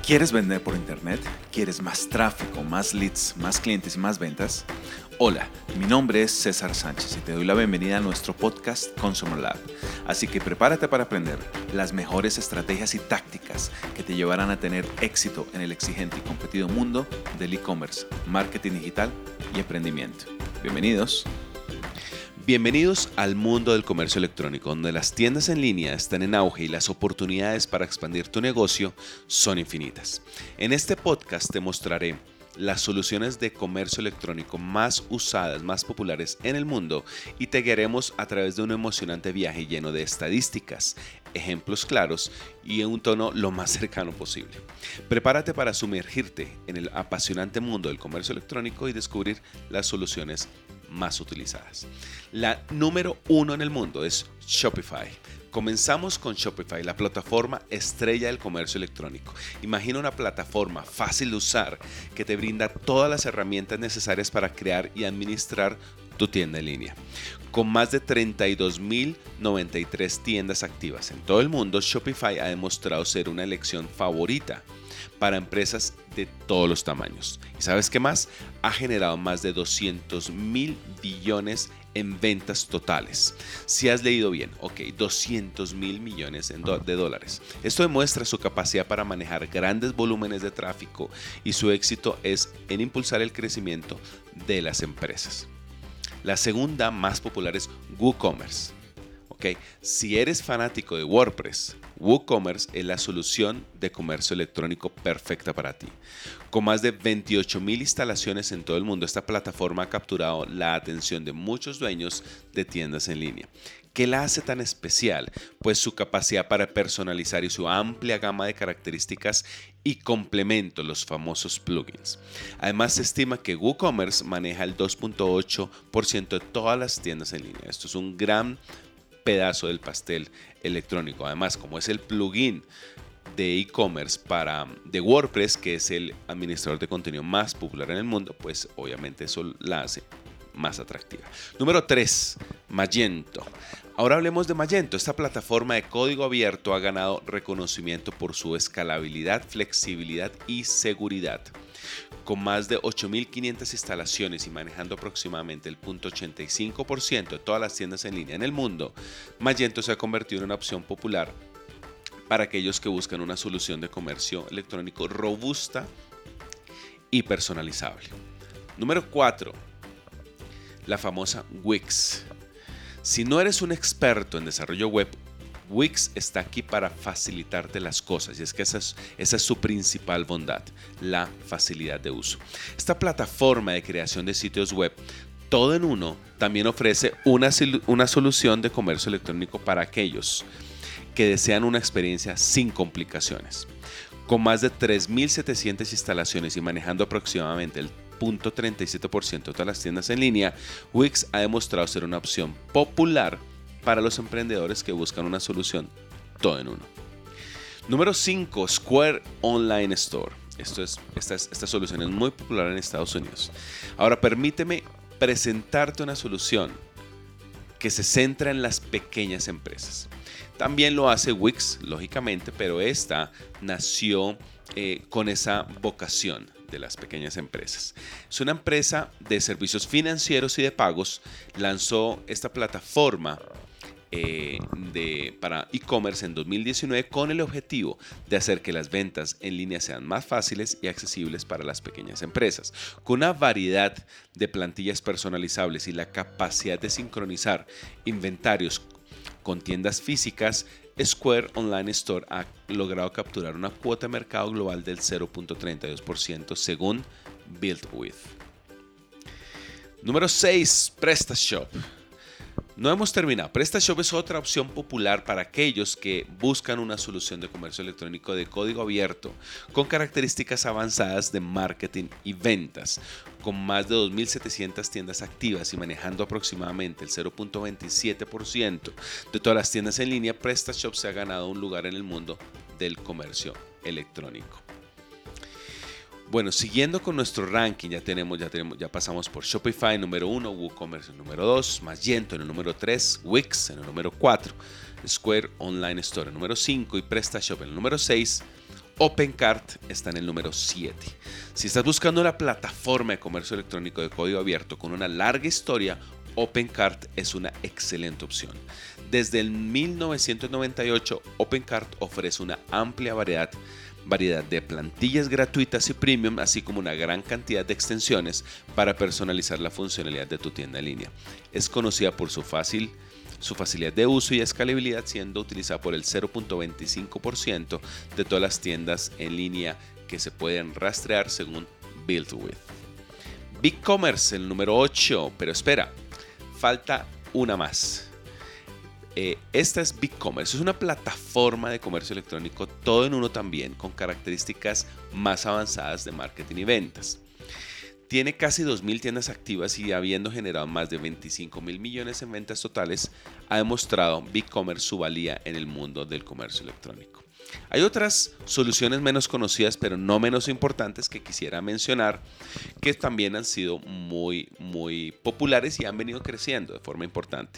¿Quieres vender por internet? ¿Quieres más tráfico, más leads, más clientes y más ventas? Hola, mi nombre es César Sánchez y te doy la bienvenida a nuestro podcast Consumer Lab. Así que prepárate para aprender las mejores estrategias y tácticas que te llevarán a tener éxito en el exigente y competido mundo del e-commerce, marketing digital y emprendimiento. Bienvenidos. Bienvenidos al mundo del comercio electrónico, donde las tiendas en línea están en auge y las oportunidades para expandir tu negocio son infinitas. En este podcast te mostraré las soluciones de comercio electrónico más usadas, más populares en el mundo y te guiaremos a través de un emocionante viaje lleno de estadísticas, ejemplos claros y en un tono lo más cercano posible. Prepárate para sumergirte en el apasionante mundo del comercio electrónico y descubrir las soluciones más utilizadas. La número 1 en el mundo es Shopify. Comenzamos con Shopify, la plataforma estrella del comercio electrónico. Imagina una plataforma fácil de usar que te brinda todas las herramientas necesarias para crear y administrar tu tienda en línea. Con más de 32.093 tiendas activas en todo el mundo, Shopify ha demostrado ser una elección favorita para empresas de todos los tamaños. ¿Y sabes qué más? Ha generado más de 200.000 billones en ventas totales. Si has leído bien, 200.000 millones de dólares. Esto demuestra su capacidad para manejar grandes volúmenes de tráfico y su éxito es en impulsar el crecimiento de las empresas. La segunda más popular es WooCommerce. Si eres fanático de WordPress, WooCommerce es la solución de comercio electrónico perfecta para ti. Con más de 28.000 instalaciones en todo el mundo, esta plataforma ha capturado la atención de muchos dueños de tiendas en línea. ¿Qué la hace tan especial? Pues su capacidad para personalizar y su amplia gama de características y complementos, los famosos plugins. Además, se estima que WooCommerce maneja el 2.8% de todas las tiendas en línea. Esto es un gran pedazo del pastel electrónico. Además, como es el plugin de e-commerce de WordPress, que es el administrador de contenido más popular en el mundo, pues obviamente eso la hace más atractiva. Número 3, Magento. Ahora hablemos de Magento. Esta plataforma de código abierto ha ganado reconocimiento por su escalabilidad, flexibilidad y seguridad. Con más de 8.500 instalaciones y manejando aproximadamente el 0.85% de todas las tiendas en línea en el mundo, Magento se ha convertido en una opción popular para aquellos que buscan una solución de comercio electrónico robusta y personalizable. Número 4, la famosa Wix. Si no eres un experto en desarrollo web, Wix está aquí para facilitarte las cosas y es que esa es su principal bondad, la facilidad de uso. Esta plataforma de creación de sitios web, todo en uno, también ofrece una solución de comercio electrónico para aquellos que desean una experiencia sin complicaciones. Con más de 3.700 instalaciones y manejando aproximadamente el 0.37% de todas las tiendas en línea, Wix ha demostrado ser una opción popular para los emprendedores que buscan una solución todo en uno. Número 5, Square Online Store. Esta solución es muy popular en Estados Unidos. Ahora permíteme presentarte una solución que se centra en las pequeñas empresas. También lo hace Wix, lógicamente, pero esta nació con esa vocación de las pequeñas empresas. Es una empresa de servicios financieros y de pagos. Lanzó esta plataforma para e-commerce en 2019 con el objetivo de hacer que las ventas en línea sean más fáciles y accesibles para las pequeñas empresas. Con una variedad de plantillas personalizables y la capacidad de sincronizar inventarios con tiendas físicas, Square Online Store ha logrado capturar una cuota de mercado global del 0.32% según BuildWith. Número 6, PrestaShop. No hemos terminado. PrestaShop es otra opción popular para aquellos que buscan una solución de comercio electrónico de código abierto con características avanzadas de marketing y ventas. Con más de 2.700 tiendas activas y manejando aproximadamente el 0.27% de todas las tiendas en línea, PrestaShop se ha ganado un lugar en el mundo del comercio electrónico. Bueno, siguiendo con nuestro ranking, ya pasamos por Shopify número 1, WooCommerce en número 2, Magento en el número 3, Wix en el número 4, Square Online Store en el número 5 y PrestaShop en el número 6. OpenCart está en el número 7. Si estás buscando una plataforma de comercio electrónico de código abierto con una larga historia, OpenCart es una excelente opción. Desde el 1998, OpenCart ofrece una amplia variedad de plantillas gratuitas y premium, así como una gran cantidad de extensiones para personalizar la funcionalidad de tu tienda en línea. Es conocida por su facilidad de uso y escalabilidad, siendo utilizada por el 0.25% de todas las tiendas en línea que se pueden rastrear según BuildWith. BigCommerce, el número 8, pero espera, falta una más. Esta es BigCommerce, es una plataforma de comercio electrónico todo en uno también, con características más avanzadas de marketing y ventas. Tiene casi 2.000 tiendas activas y habiendo generado más de 25.000 millones en ventas totales, ha demostrado BigCommerce su valía en el mundo del comercio electrónico. Hay otras soluciones menos conocidas, pero no menos importantes, que quisiera mencionar, que también han sido muy populares y han venido creciendo de forma importante.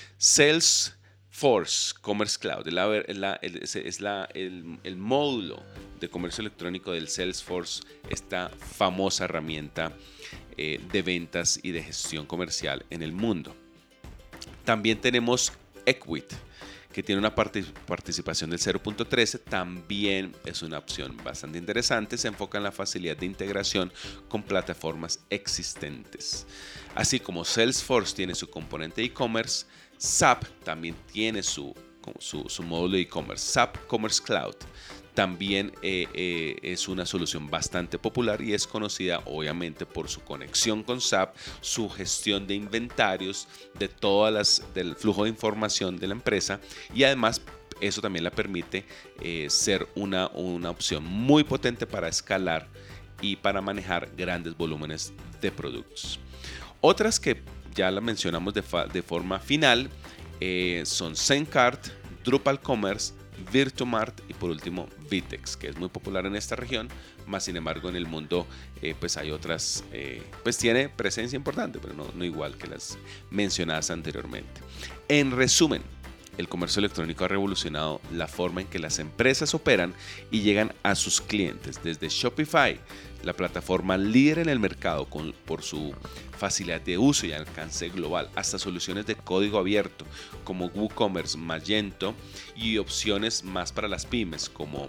Salesforce Commerce Cloud es el módulo de comercio electrónico del Salesforce, esta famosa herramienta de ventas y de gestión comercial en el mundo. También tenemos Ecwid, que tiene una participación del 0.13, también es una opción bastante interesante, se enfoca en la facilidad de integración con plataformas existentes. Así como Salesforce tiene su componente e-commerce, SAP también tiene su módulo de e-commerce. SAP Commerce Cloud también es una solución bastante popular y es conocida obviamente por su conexión con SAP, su gestión de inventarios, del flujo de información de la empresa, y además eso también la permite ser una opción muy potente para escalar y para manejar grandes volúmenes de productos. Otras que ya las mencionamos de forma final son Zencaart, Drupal Commerce, Virtumart y por último Vitex, que es muy popular en esta región, más sin embargo en el mundo pues hay otras, pues tiene presencia importante, pero no igual que las mencionadas anteriormente. En resumen, el comercio electrónico ha revolucionado la forma en que las empresas operan y llegan a sus clientes, desde Shopify, la plataforma líder en el mercado por su facilidad de uso y alcance global, hasta soluciones de código abierto como WooCommerce, Magento y opciones más para las pymes como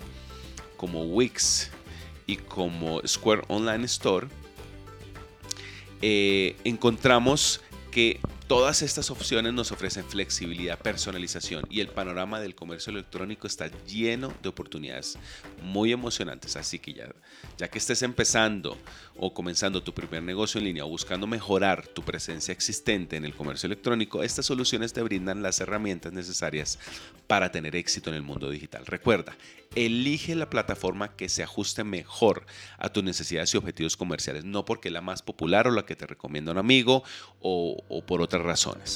Wix y como Square Online Store. Encontramos que todas estas opciones nos ofrecen flexibilidad, personalización, y el panorama del comercio electrónico está lleno de oportunidades muy emocionantes. Así que ya que estés empezando o comenzando tu primer negocio en línea o buscando mejorar tu presencia existente en el comercio electrónico, estas soluciones te brindan las herramientas necesarias para tener éxito en el mundo digital. Recuerda, elige la plataforma que se ajuste mejor a tus necesidades y objetivos comerciales, no porque es la más popular o la que te recomienda un amigo o por otras razones.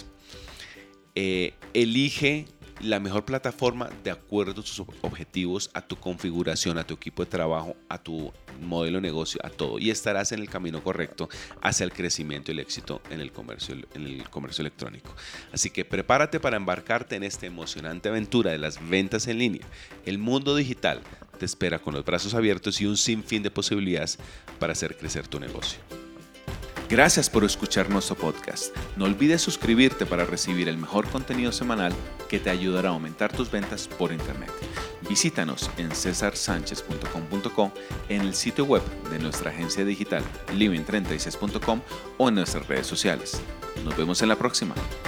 Elige la mejor plataforma de acuerdo a tus objetivos, a tu configuración, a tu equipo de trabajo, a tu modelo de negocio, a todo, y estarás en el camino correcto hacia el crecimiento y el éxito en el comercio electrónico. Así que prepárate para embarcarte en esta emocionante aventura de las ventas en línea. El mundo digital te espera con los brazos abiertos y un sinfín de posibilidades para hacer crecer tu negocio. Gracias por escuchar nuestro podcast. No olvides suscribirte para recibir el mejor contenido semanal que te ayudará a aumentar tus ventas por internet. Visítanos en cesarsanchez.com.co, en el sitio web de nuestra agencia digital living36.com o en nuestras redes sociales. Nos vemos en la próxima.